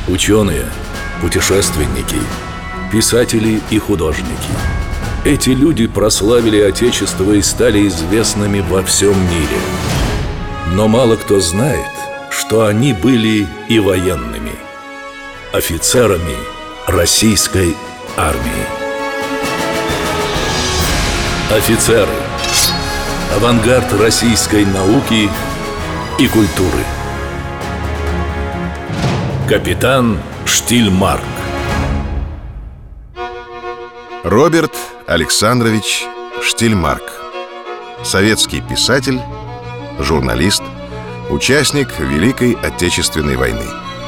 Ученые, путешественники, писатели и художники. Эти люди прославили Отечество и стали известными во всем мире. Но мало кто знает, что они были и военными, офицерами российской армии. Офицеры. Авангард российской науки и культуры. Капитан Штильмарк. Роберт Александрович Штильмарк. Советский писатель, журналист, участник Великой Отечественной войны.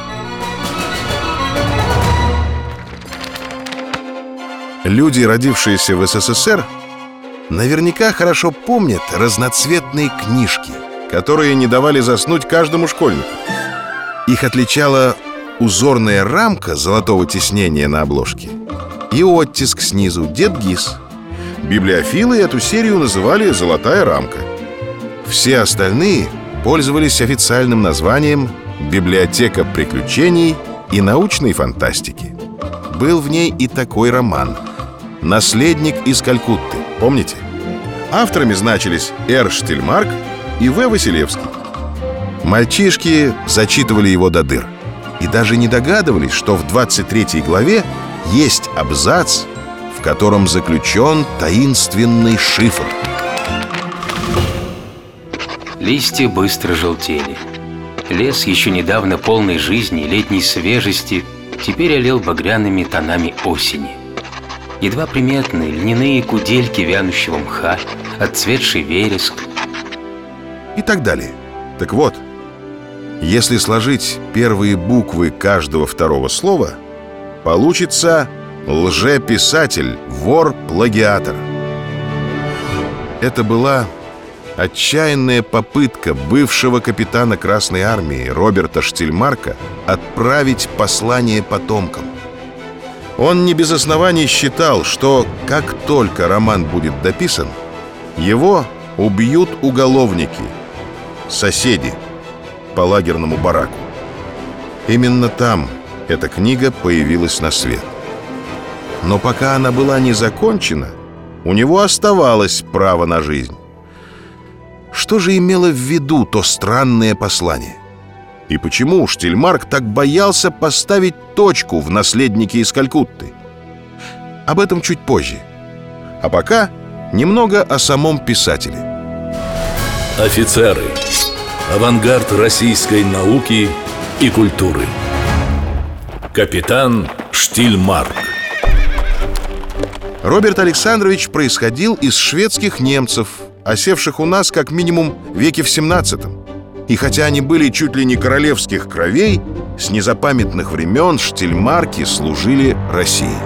Люди, родившиеся в СССР, наверняка хорошо помнят разноцветные книжки, которые не давали заснуть каждому школьнику. Их отличала узорная рамка золотого тиснения на обложке и оттиск снизу «Дед Гис». Библиофилы эту серию называли «Золотая рамка». Все остальные пользовались официальным названием «Библиотека приключений и научной фантастики». Был в ней и такой роман «Наследник из Калькутты». Помните? Авторами значились Р. Штильмарк и В. Василевский. Мальчишки зачитывали его до дыр и даже не догадывались, что в 23 главе есть абзац, в котором заключен таинственный шифр. Листья быстро желтели. Лес, еще недавно полный жизни и летней свежести, теперь олел багряными тонами осени. Едва приметные льняные кудельки вянущего мха, отцветший вереск и так далее. Так вот, если сложить первые буквы каждого второго слова, получится лжеписатель, вор, плагиатор. Это была отчаянная попытка бывшего капитана Красной армии Роберта Штильмарка отправить послание потомкам. Он не без оснований считал, что как только роман будет дописан, его убьют уголовники, соседи по лагерному бараку. Именно там эта книга появилась на свет. Но пока она была не закончена, у него оставалось право на жизнь. Что же имело в виду то странное послание? И почему Штильмарк так боялся поставить точку в «Наследнике из Калькутты»? Об этом чуть позже. А пока немного о самом писателе. Офицеры. Авангард российской науки и культуры. Капитан Штильмарк. Роберт Александрович происходил из шведских немцев, осевших у нас как минимум в веке в 17-м. И хотя они были чуть ли не королевских кровей, с незапамятных времен Штильмарки служили России.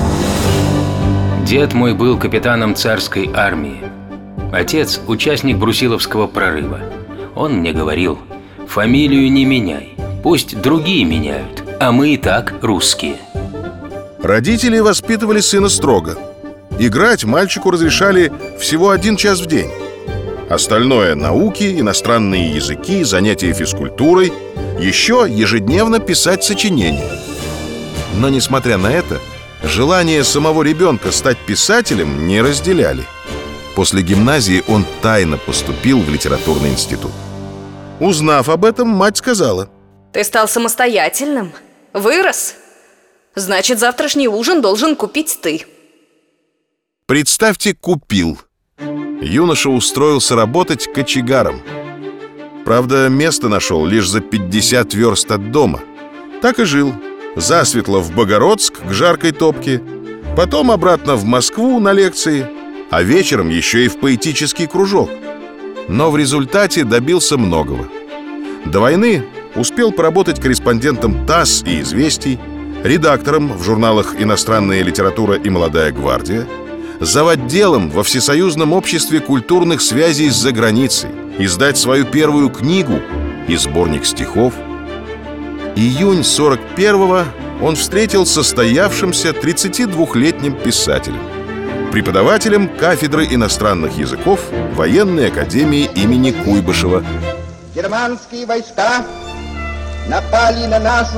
Дед мой был капитаном царской армии. Отец – участник Брусиловского прорыва. Он мне говорил: фамилию не меняй, пусть другие меняют, а мы и так русские. Родители воспитывали сына строго. Играть мальчику разрешали всего 1 час в день. Остальное – науки, иностранные языки, занятия физкультурой, еще ежедневно писать сочинения. Но, несмотря на это, желание самого ребенка стать писателем не разделяли. После гимназии он тайно поступил в литературный институт. Узнав об этом, мать сказала: ты стал самостоятельным, вырос. Значит, завтрашний ужин должен купить ты. Представьте, купил. Юноша устроился работать кочегаром. Правда, место нашел лишь за 50 верст от дома. Так и жил. Засветло в Богородск к жаркой топке, потом обратно в Москву на лекции, а вечером еще и в поэтический кружок. Но в результате добился многого. До войны успел поработать корреспондентом ТАСС и «Известий», редактором в журналах «Иностранная литература» и «Молодая гвардия», заводделом во Всесоюзном обществе культурных связей с заграницей, издать свою первую книгу и сборник стихов. Июнь 41-го он встретил состоявшимся 32-летним писателем, преподавателем кафедры иностранных языков Военной академии имени Куйбышева. Германские войска напали на нашу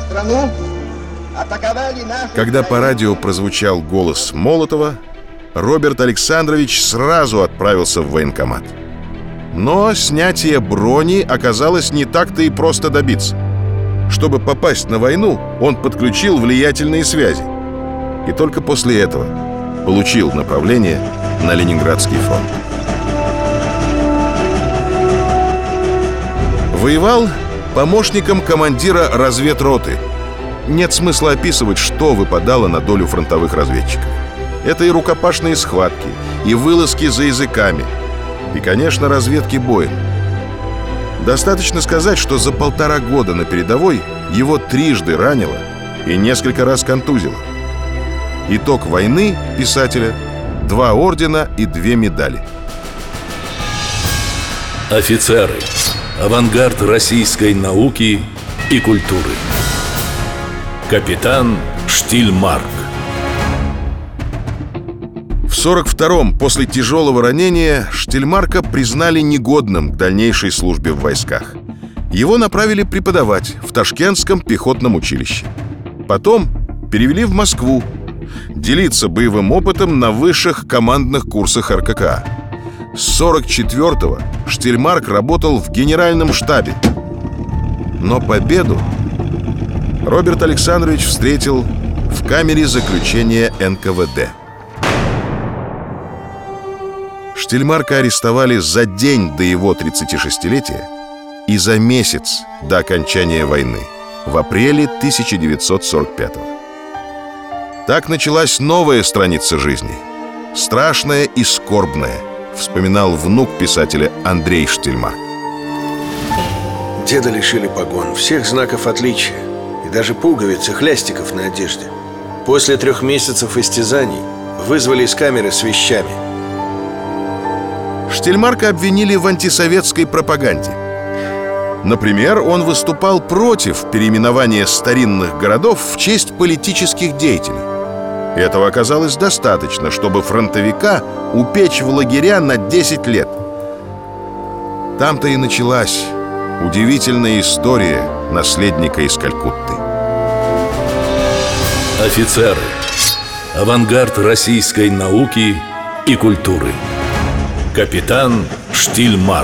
страну, атаковали наши... Когда по радио прозвучал голос Молотова, Роберт Александрович сразу отправился в военкомат. Но снятие брони оказалось не так-то и просто добиться. Чтобы попасть на войну, он подключил влиятельные связи. И только после этого получил направление на Ленинградский фронт. Воевал помощником командира разведроты. Нет смысла описывать, что выпадало на долю фронтовых разведчиков. Это и рукопашные схватки, и вылазки за языками, и, конечно, разведки боем. Достаточно сказать, что за 1,5 года на передовой его трижды ранило и несколько раз контузило. Итог войны писателя — 2 ордена и 2 медали. Офицеры. Авангард российской науки и культуры. Капитан Штильмарк. В 1942-м, после тяжелого ранения, Штильмарка признали негодным к дальнейшей службе в войсках. Его направили преподавать в Ташкентском пехотном училище. Потом перевели в Москву, делиться боевым опытом на высших командных курсах РККА. С 1944-го Штильмарк работал в генеральном штабе. Но победу Роберт Александрович встретил в камере заключения НКВД. Штильмарка арестовали за день до его 36-летия и за месяц до окончания войны, в апреле 1945-го. Так началась новая страница жизни, страшная и скорбная, вспоминал внук писателя Андрей Штильмарк. Деда лишили погон, всех знаков отличия и даже пуговиц и хлястиков на одежде. После 3 месяцев истязаний вызвали из камеры с вещами. Штильмарка обвинили в антисоветской пропаганде. Например, он выступал против переименования старинных городов в честь политических деятелей. Этого оказалось достаточно, чтобы фронтовика упечь в лагеря на 10 лет. Там-то и началась удивительная история наследника из Калькутты. Офицеры. Авангард российской науки и культуры. Капитан Штильмарк.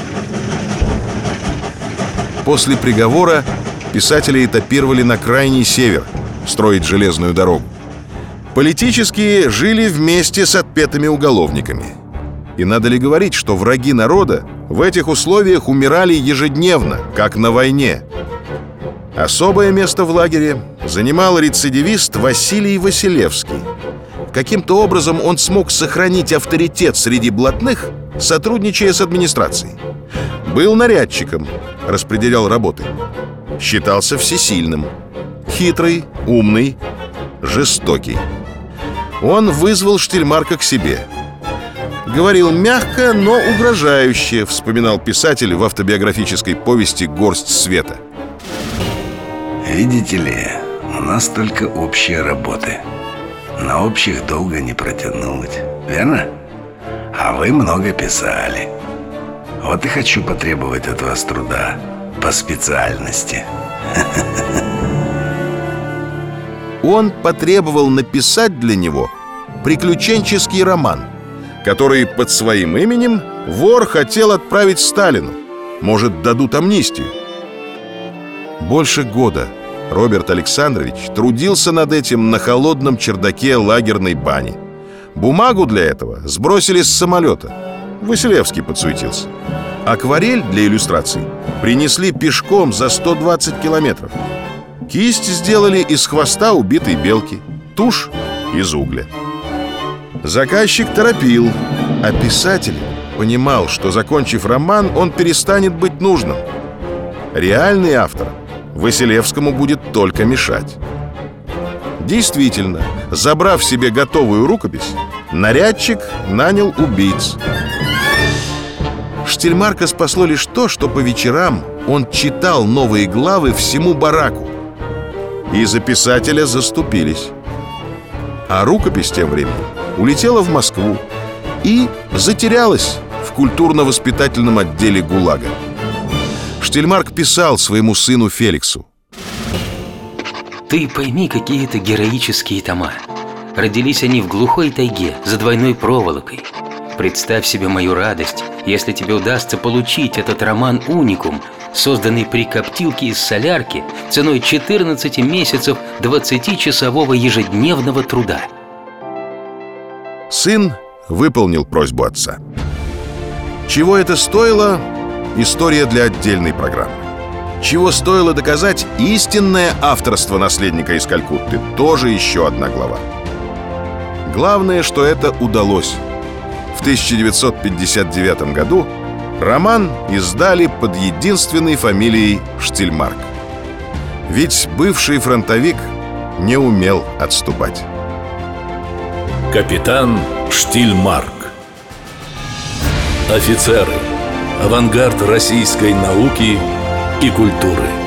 После приговора писателя этапировали на крайний север строить железную дорогу. Политические жили вместе с отпетыми уголовниками. И надо ли говорить, что враги народа в этих условиях умирали ежедневно, как на войне. Особое место в лагере занимал рецидивист Василий Василевский. Каким-то образом он смог сохранить авторитет среди блатных, сотрудничая с администрацией. Был нарядчиком, распределял работы. Считался всесильным. Хитрый, умный, жестокий. Он вызвал Штильмарка к себе. Говорил мягко, но угрожающе, вспоминал писатель в автобиографической повести «Горсть света». Видите ли, у нас только общие работы. На общих долго не протянуть, верно? А вы много писали. Вот и хочу потребовать от вас труда по специальности. Он потребовал написать для него приключенческий роман, который под своим именем вор хотел отправить Сталину. Может, дадут амнистию. Больше года Роберт Александрович трудился над этим на холодном чердаке лагерной бани. Бумагу для этого сбросили с самолета. Василевский подсуетился. Акварель для иллюстраций принесли пешком за 120 километров. Кисть сделали из хвоста убитой белки, тушь из угля. Заказчик торопил, а писатель понимал, что, закончив роман, он перестанет быть нужным. Реальный автор Василевскому будет только мешать. Действительно, забрав себе готовую рукопись, нарядчик нанял убийц. Штильмарка спасло лишь то, что по вечерам он читал новые главы всему бараку. И за писателя заступились. А рукопись тем временем улетела в Москву и затерялась в культурно-воспитательном отделе ГУЛАГа. Штильмарк писал своему сыну Феликсу: Ты пойми, какие это героические тома. Родились они в глухой тайге, за двойной проволокой. Представь себе мою радость, если тебе удастся получить этот роман «Уникум», созданный при коптилке из солярки ценой 14 месяцев 20-часового ежедневного труда. Сын выполнил просьбу отца. Чего это стоило – история для отдельной программы. Чего стоило доказать истинное авторство наследника из Калькутты – тоже еще одна глава. Главное, что это удалось. В 1959 году роман издали под единственной фамилией Штильмарк. Ведь бывший фронтовик не умел отступать. Капитан Штильмарк. Офицеры. Авангард российской науки и культуры.